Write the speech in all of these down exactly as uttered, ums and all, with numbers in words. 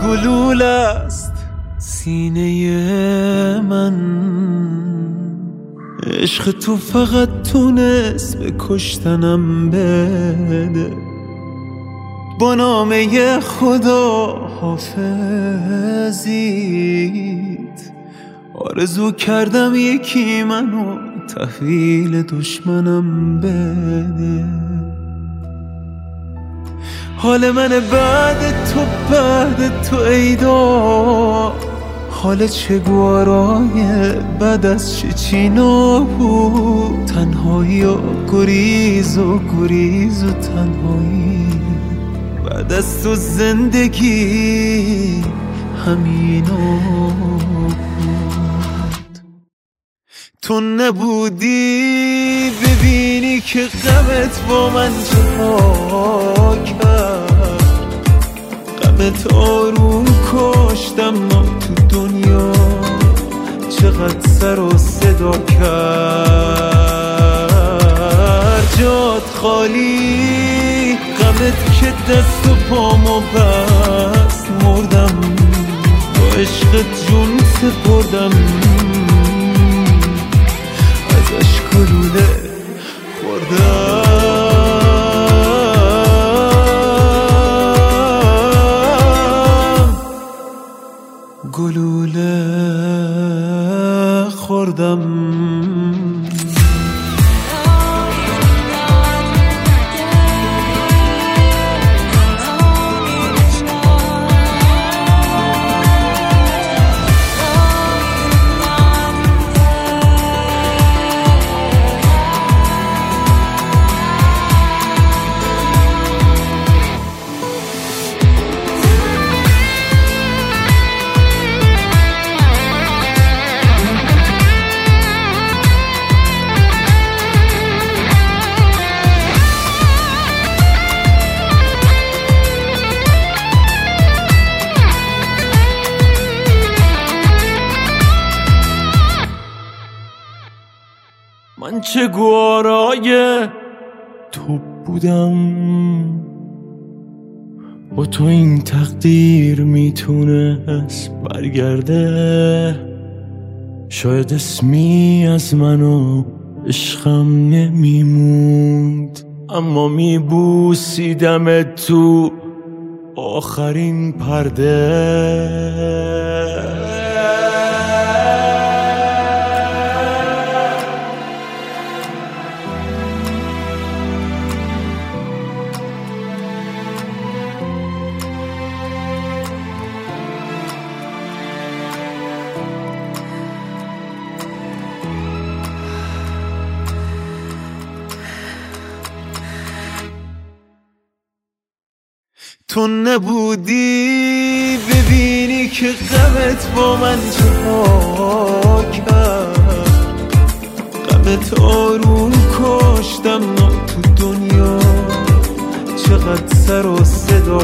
گلوله است سینه من. عشق تو فقط تونست به کشتنم بده. با نامه خدا حافظیت آرزو کردم یکی منو تحویل دشمنم بده. حال من بعد تو بعد تو ایدا، حال چگوارای بعد از چه چینا بود. تنهایی و گریز و گریز و تنهایی بعد از تو زندگی همینا بود. تو نبودی ببینی که غمت با من چه کرد. غمت آروم کشتم ما تو دنیا چقدر سر و صدا کرد. جات خالی غمت که دست و پامو بست. مردم با عشقت جون سپردم، ازش گلوله خوردم. گلوله خوردم. من چه گوارای تو بودم، با تو این تقدیر میتونست برگرده. شاید اسمی از من و عشقم نمیموند، اما میبوسیدم تو آخرین پرده. تو نبودی ببینی که غمت با من چه کرد. غمت آروم کشتم ما تو دنیا چقدر سر و صدا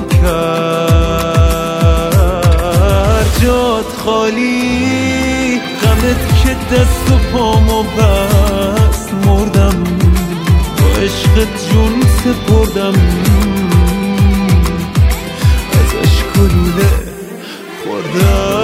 کرد. جات خالی غمت که دست و پامو بست. مردم با عشقت جون سپردم، ازش گلوله خوردم.